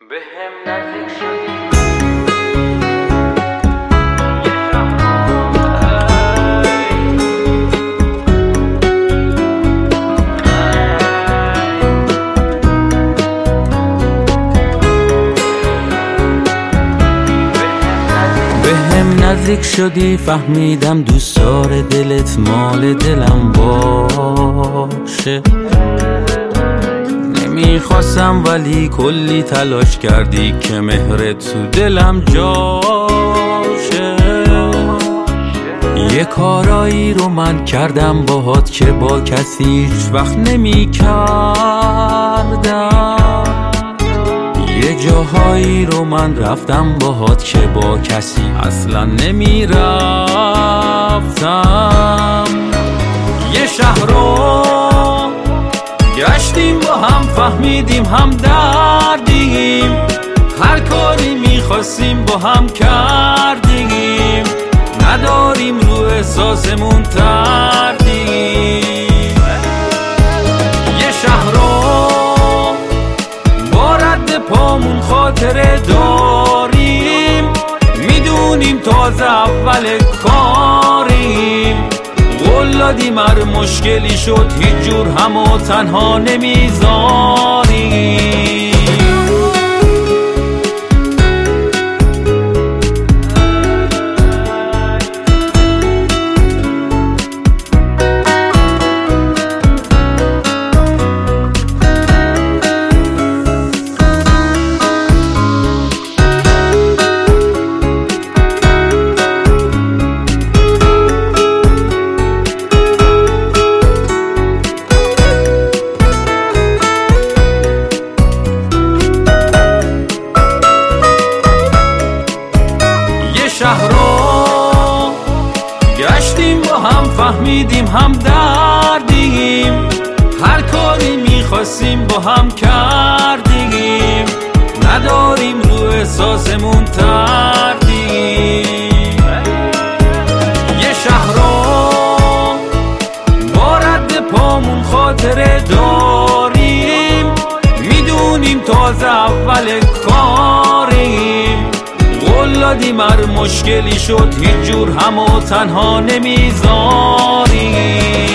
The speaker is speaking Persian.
بهم نزدیک شدی بهم نزدیک شدی فهمیدم دوستار دلت مال دلم باشه. نمیخواستم ولی کلی تلاش کردی که مهرت تو دلم جاشه. یه کارایی رو من کردم باهات که با کسی هیچ وقت نمی کردم. یه جاهایی رو من رفتم باهات که با کسی اصلا نمی رفتم. یه شهر رو گشتیم با هم فهمیدیم هم دردیم. هر کاری میخواستیم با هم کردیم. نداریم رو احساسمون تردیم. یه شهر رو با رد پامون خاطره داریم. میدونیم تازه اول کاریم. قول دادیم هر مشکلی شد هیچ جور همو تنها نمیذاریم. شهر رو گشتیم با هم فهمیدیم هم دردیم. هر کاری میخواستیم با هم کردیم. نداریم رو احساسمون تردیم. یه شهر رو با رد پامون خاطره داریم. میدونیم تازه اول کاریم. قول دادیم هر مشکلی شد هیچ جور همو تنها نمیذاریم.